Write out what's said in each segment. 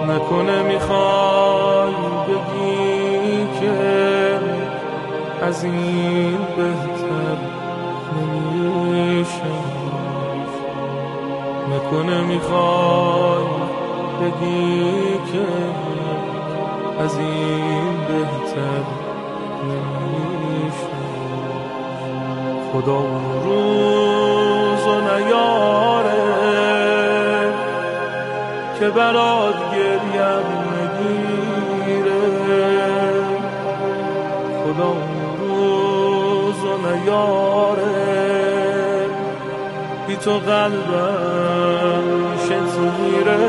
نکنه میخوای بگی که از این بهتر نمیشه، نکنه میخوای بگی که از این بهتر نمیشه. خدا روز و نیاره که برات گریم نگیره، خدا روز و نیاره بی تو قلبم شتیره.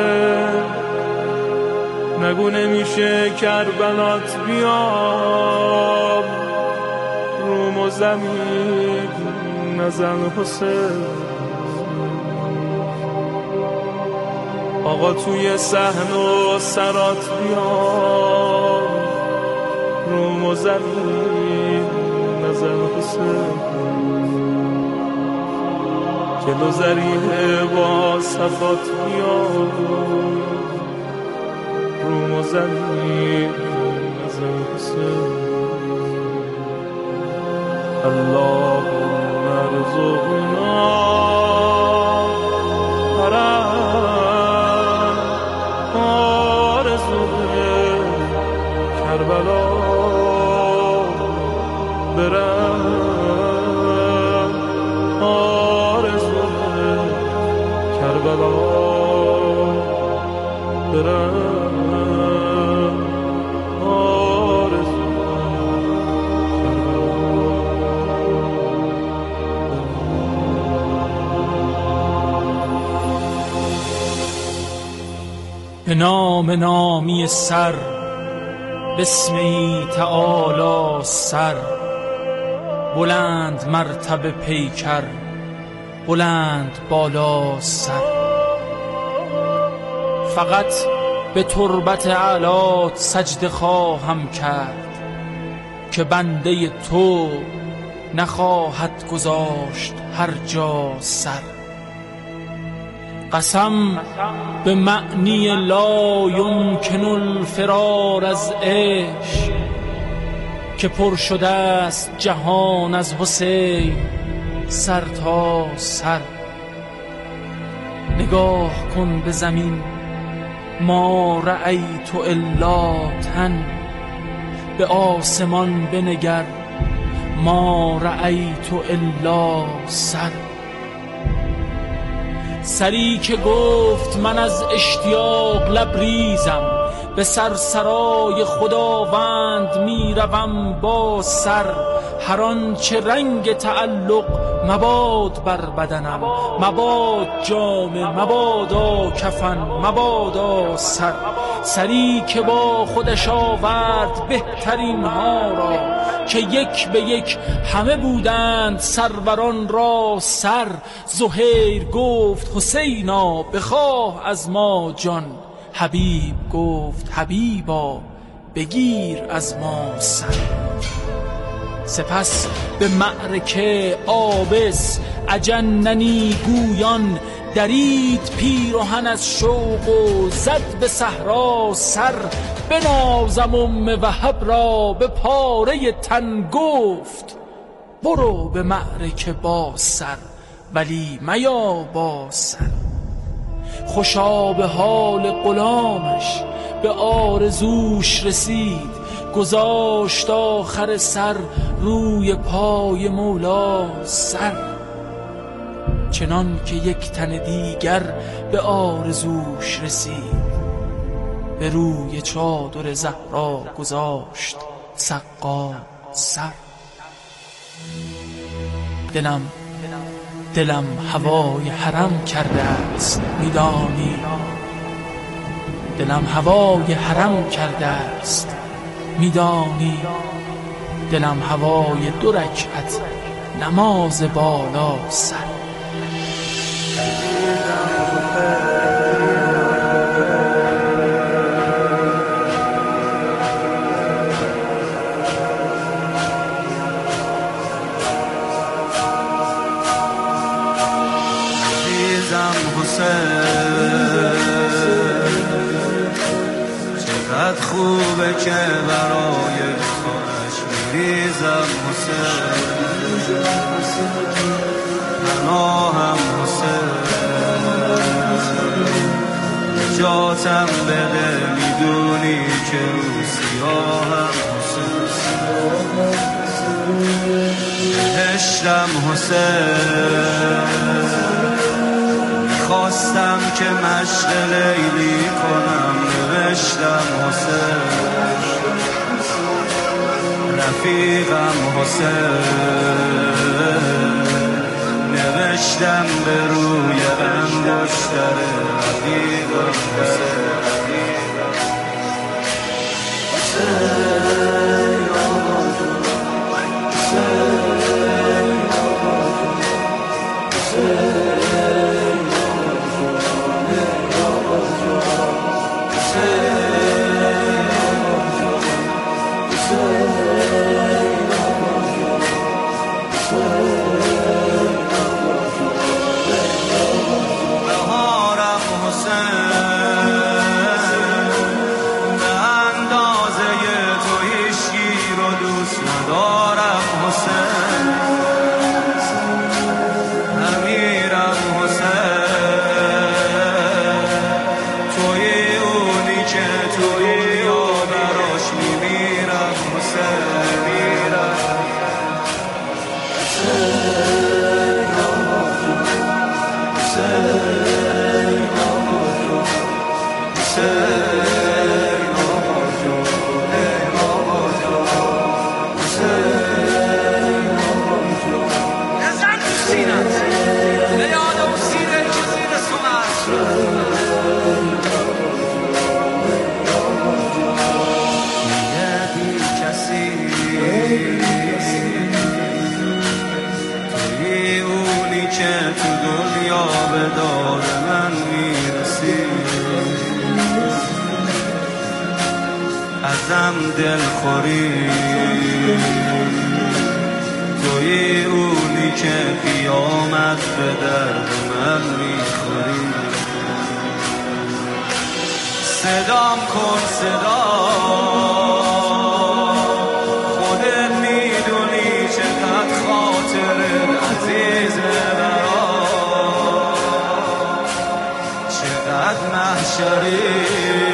نگو نمیشه کربلات بیام روم و زمین نزن حسین. آقا توی صحن و سرات بیام روم و زمین نزن حسین. گل و زریح با صفات بیام روم و زمین نزن حسین. اللهم ارزقنا حرم آرزوی کربلا برم، آرزوی کربلا برم. به نام نامی سر، بسمی تعالی سر، بلند مرتبه پیکر، بلند بالا سر. فقط به تربت اعلات سجده خواهم کرد که بنده تو نخواهد گذاشت هر جا سر. قسم به معنی لا یمکن الفرار از عشق که پر شده است جهان از حسین سر تا سر. نگاه کن به زمین ما رأیت الا تن، به آسمان بنگر ما رأیت الا سر. سری که گفت من از اشتیاق لبریزم، به سرسرای خداوند میروم با سر. هر آنچه رنگ تعلق مباد بر بدنم، مباد جامه، مبادا کفن، مبادا سر. سری که با خودش آورد بهترین ها را که یک به یک همه بودند سروران را سر. زهیر گفت حسینا بخواه از ما جان، حبیب گفت حبیبا بگیر از ما سر. سپس به معرکه آبس اجننی گویان درید پیرهن از شوق و زد به صحرا سر. بنازم وهب را به پاره تن گفت برو به معرکه با سر ولی میا با سر. خوشا به حال غلامش به آرزوش رسید، گذاشت آخر سر روی پای مولا سر. چنان که یک تن دیگر به آرزوش رسید، به روی چادر زهرا گذاشت سقا سر. دلم هوای حرم کرده است میدانی، دلم هوای حرم کرده است میدانی. دلم هوای 2 رکعت نماز بالا سر. چقدر خوبه که برای خودش میریزم حسین، پناهم حسین، نجاتم بده میدونی که رو سیاهم حسین، بهشتم حسین، میخواستم که مشق لیلی کنم نوشتم حسین، رفیقم حسین، نوشتم به روی انگشتر رفیقم حسین، ازم دلخوری، توی اونی که قیامت به درد من میخوری، صدام کن صدا، خودت میدونی چقدر خاطرت عزیزه برام، چقدر محشری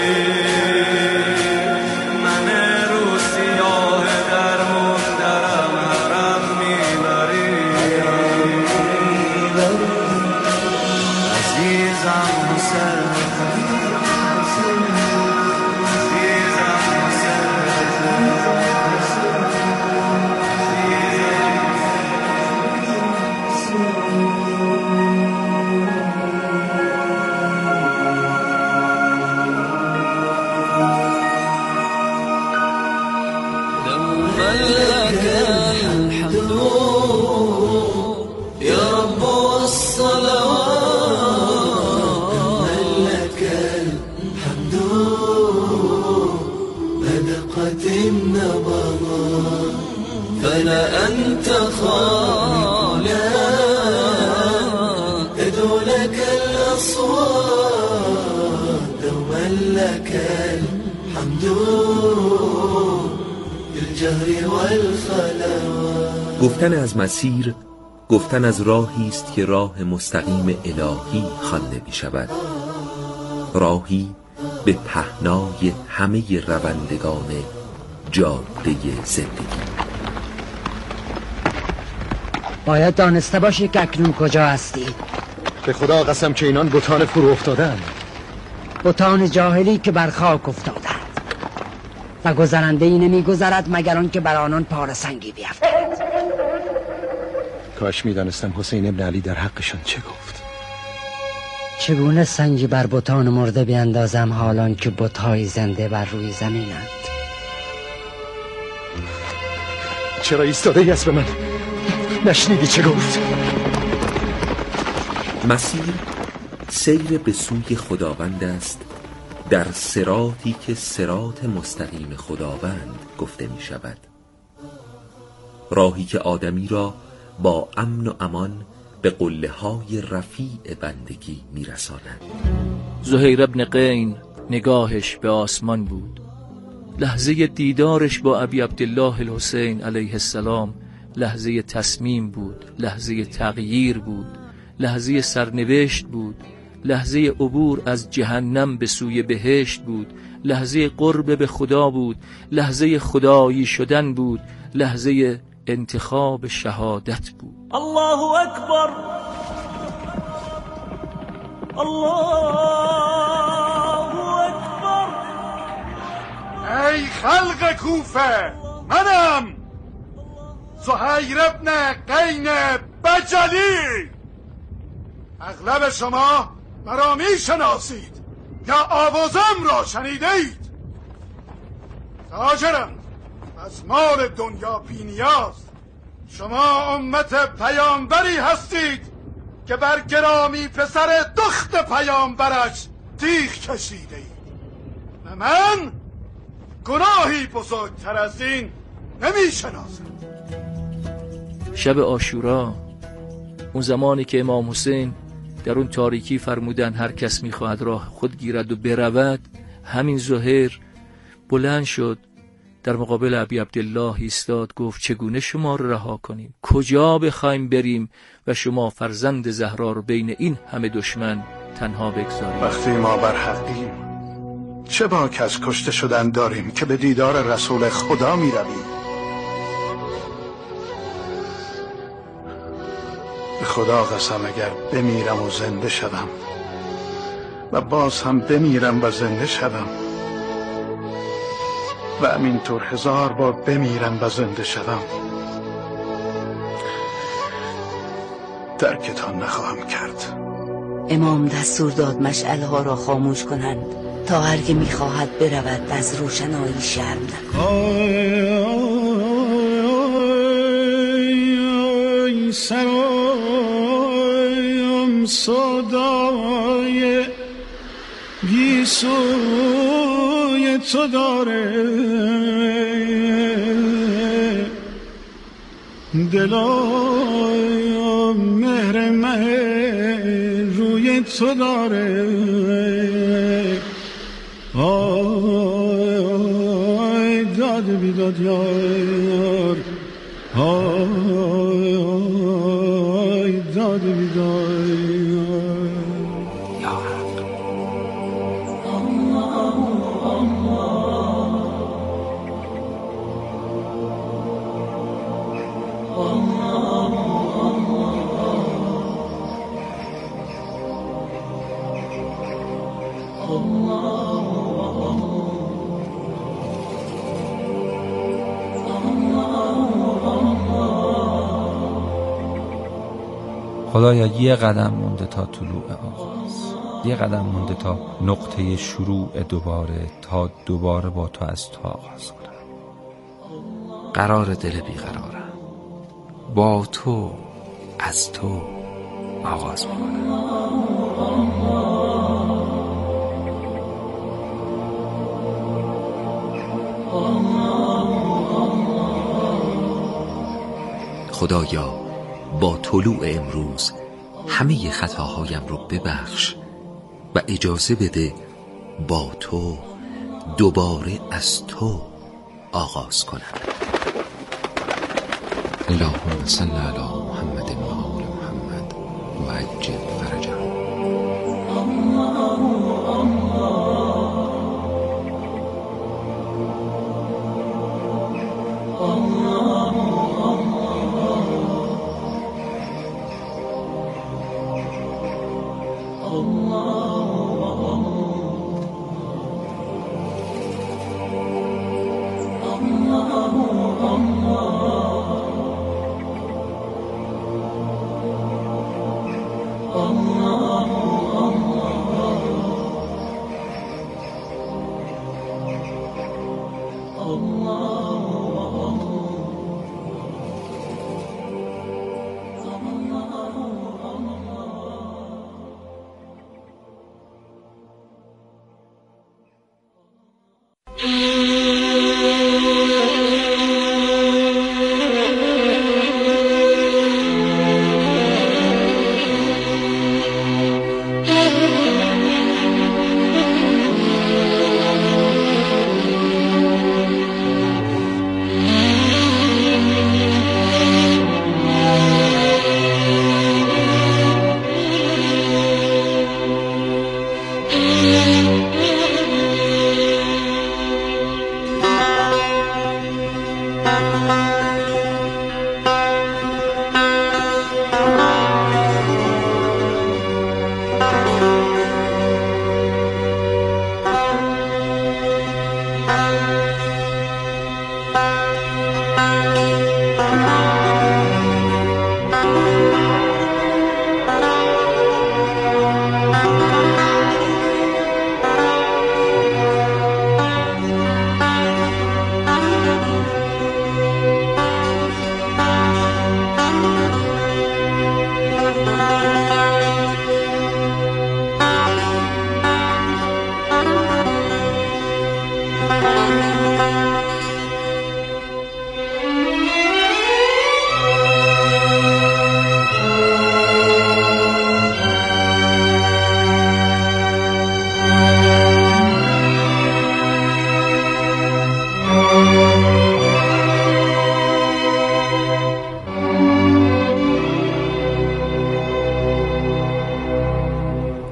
فلا أنت خالق تدعو لك الأصوات دوما لك الحمد بالجهر والخلوات. گفتن از مسیر گفتن از راهی است که راه مستقیم الهی خوانده می شود، راهی به پهنای همه روندگان جاده زندگی. باید دانسته باشی که اکنون کجا هستی. به خدا قسم که اینان بتان فرو افتادن، بتان جاهلی که بر خاک افتادند و گذرنده ای نمی گذرد مگر آن که بر آنان پاره سنگی بیفتد. کاش می دانستم حسین ابن علی در حقشان چه گفت. چگونه سنگی بر بتان مرده بیندازم حالان که بتهای زنده بر روی زمینند؟ چرا ایستاده ای اسب من؟ نشنیدی چه گفت؟ مسیر سیر به سوی خداوند است، در صراطی که صراط مستقیم خداوند گفته می شود، راهی که آدمی را با امن و امان به قله های رفیع بندگی می رساند. زهیر ابن قین نگاهش به آسمان بود، لحظه دیدارش با ابی عبدالله الحسین علیه السلام لحظه تصمیم بود، لحظه تغییر بود، لحظه سرنوشت بود، لحظه عبور از جهنم به سوی بهشت بود، لحظه قرب به خدا بود، لحظه خدایی شدن بود، لحظه انتخاب شهادت بود. الله اکبر، الله اکبر. ای خلق کوفه، منم زهیر ابن قین بجلی. اغلب شما مرا می شناسید یا آوازم را شنیدید. تاجرم، از مال دنیا بی نیاز. شما امت پیامبری هستید که بر گرامی پسر دخت پیامبرش تیغ کشیده اید و من گناهی بزرگتر از این نمی شناسم. شب عاشورا، اون زمانی که امام حسین در اون تاریکی فرمودن هر کس میخواهد راه خود گیرد و برود، همین زهیر بلند شد، در مقابل ابی عبدالله ایستاد، گفت چگونه شما رو رها کنیم؟ کجا بخوایم بریم و شما فرزند زهرا رو بین این همه دشمن تنها بگذاریم؟ وقتی ما بر حقیم، چه باک از کشته شدن داریم که به دیدار رسول خدا می رویم؟ به خدا قسم اگر بمیرم و زنده شدم و باز هم بمیرم و زنده شدم و همینطور 1000 بار بمیرم و زنده شدم، ترکتان نخواهم کرد. امام دستور داد مشعل ها را خاموش کنند تا هر که میخواهد برود از روشنایی شرم نکند. سرایم صدای گیسوی تو داره، دلایم مهر مه روی تو داره. آی داد بیداد یار، آی داد بیداد یار. خدایا یه قدم مونده تا طلوع آغاز، یه قدم مونده تا نقطه شروع دوباره، تا دوباره با تو از تو آغاز کنم. قرار دل بیقرارم، با تو از تو آغاز میکنم. خدایا با طلوع امروز همه خطاهایم رو ببخش و اجازه بده با تو دوباره از تو آغاز کنم. اللهم صل علی محمد و آل محمد و عجل فرجهم.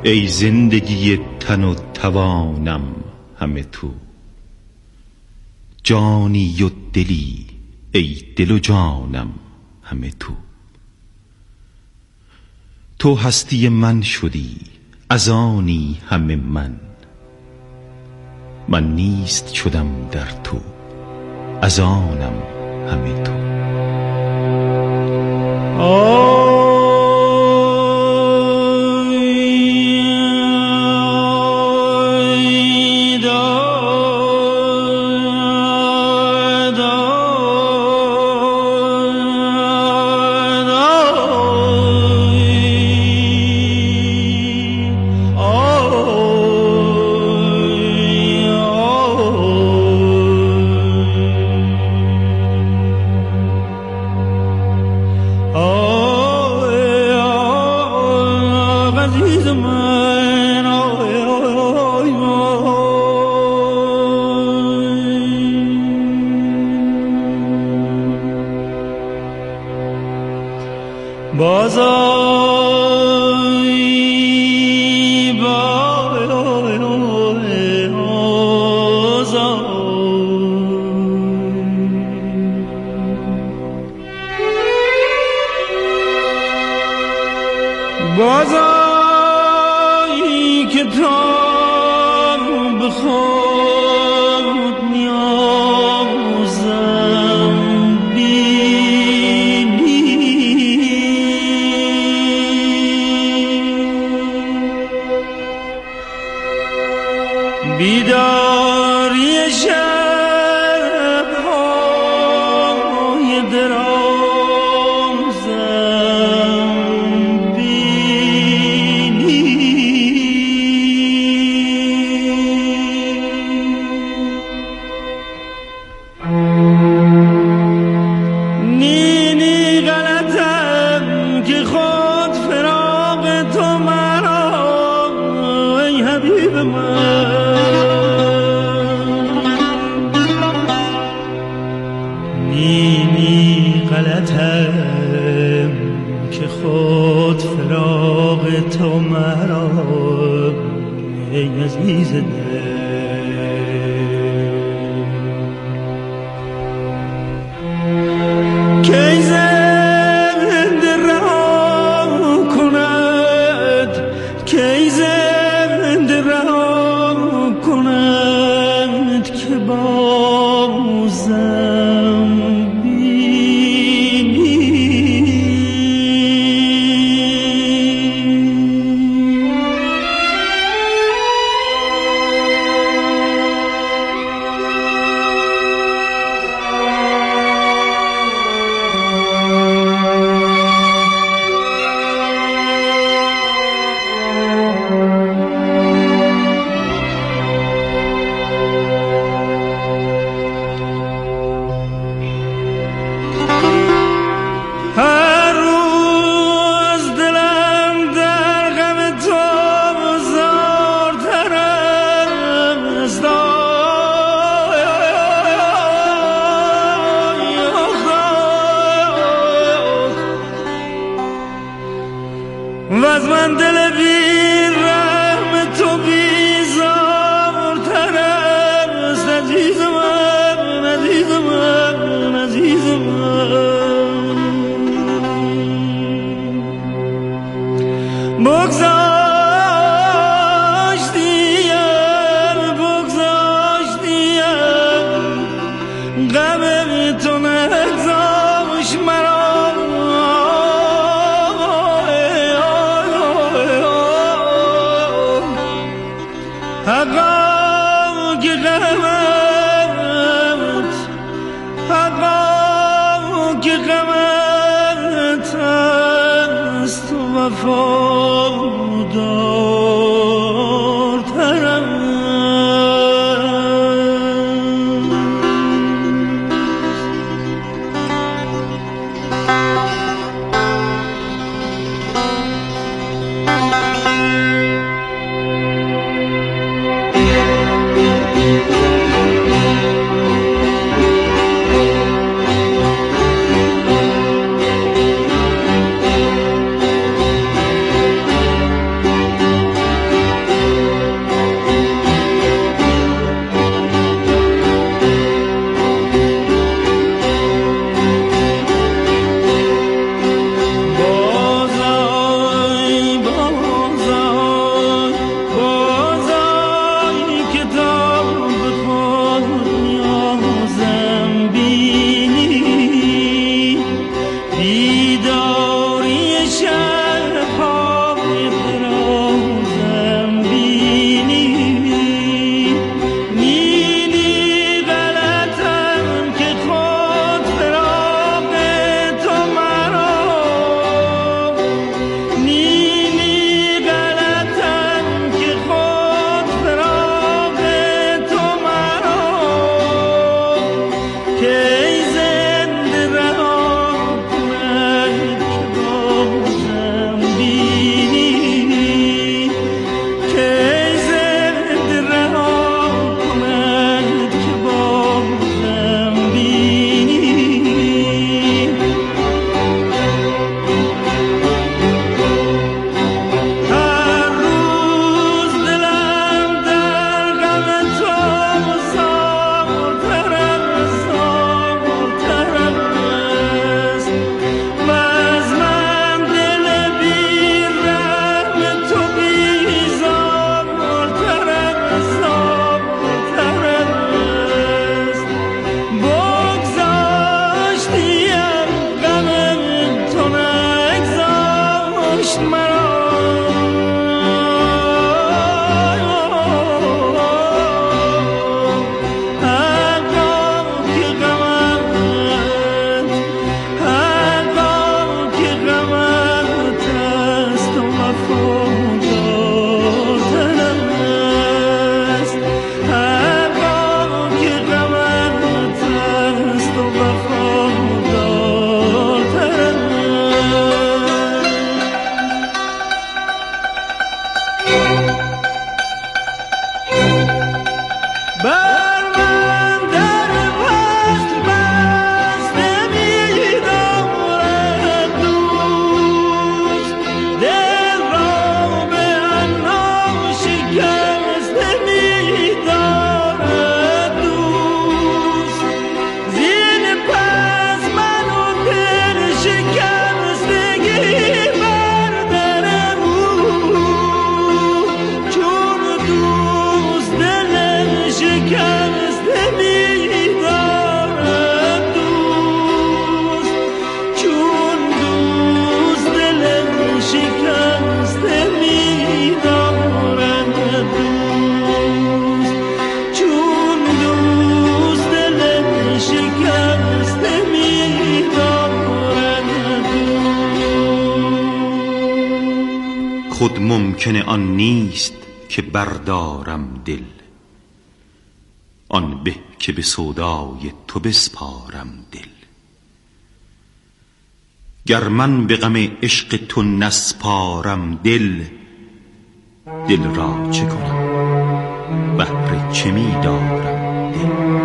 ای زندگی تن و توانم همه تو، جانی و دلی ای دل و جانم همه تو. تو هستی من شدی از آنی همه من نیست شدم در تو از آنم همه تو. بازایی که تا به خود نیازم بینی، بیداری شب‌های درازم بینی، نی غلطم که خود فراق تو مرا ای حبیب من ممکن آن نیست که بردارم دل، آن به که به سودای تو بسپارم دل. گر من به غم عشق تو نسپارم دل، دل را چه کنم بهر چه می دارم دل.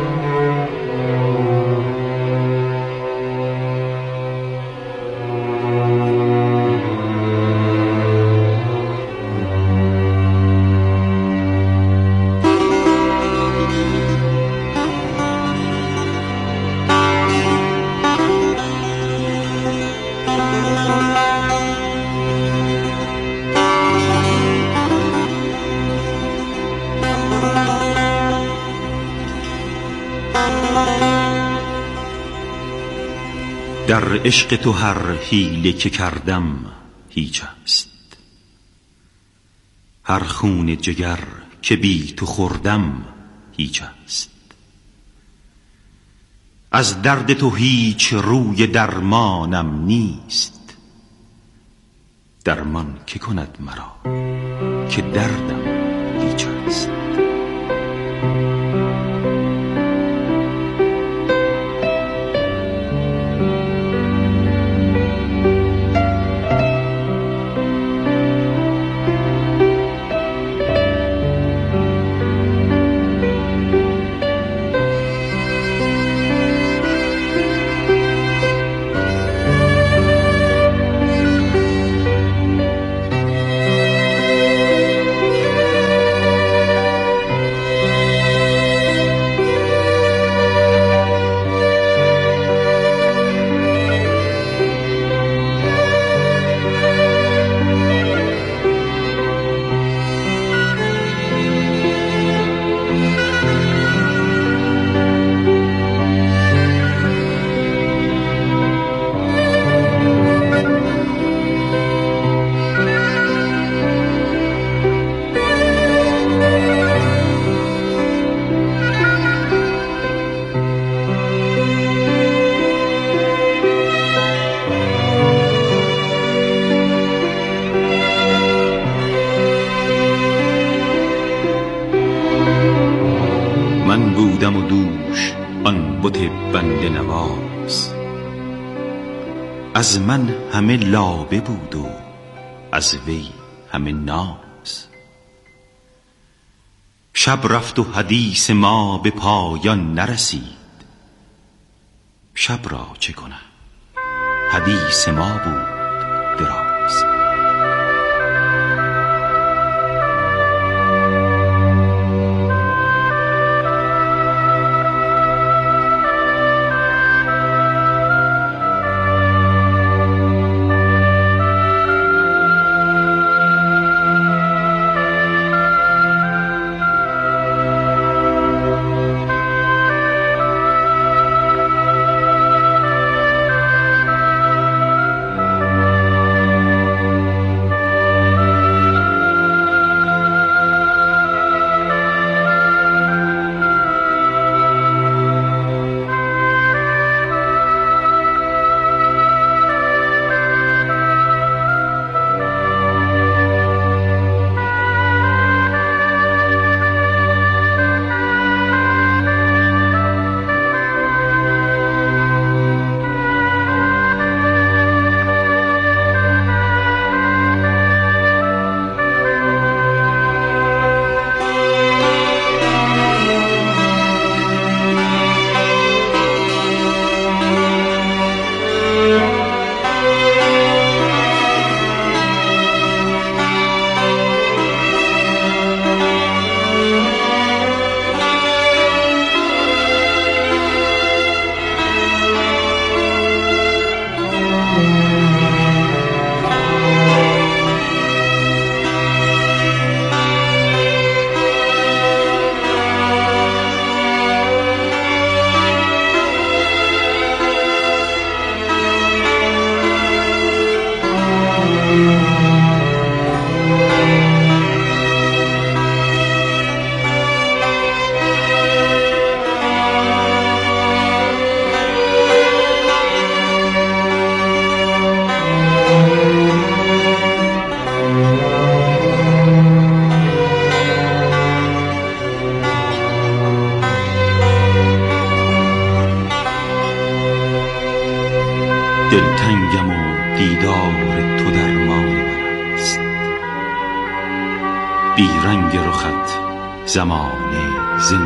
در عشق تو هر حیله که کردم هیچ است، هر خون جگر که بی تو خوردم هیچ است. از درد تو هیچ روی درمانم نیست، درمان که کند مرا که دردم هیچ است. من بودم و دوش آن بت بنده نواز، از من همه لابه بود و از وی همه ناز. شب رفت و حدیث ما به پایان نرسید، شب را چه کنم حدیث ما بود دراز. دیدار تو درمان من است. بی رنگ رخت زمانه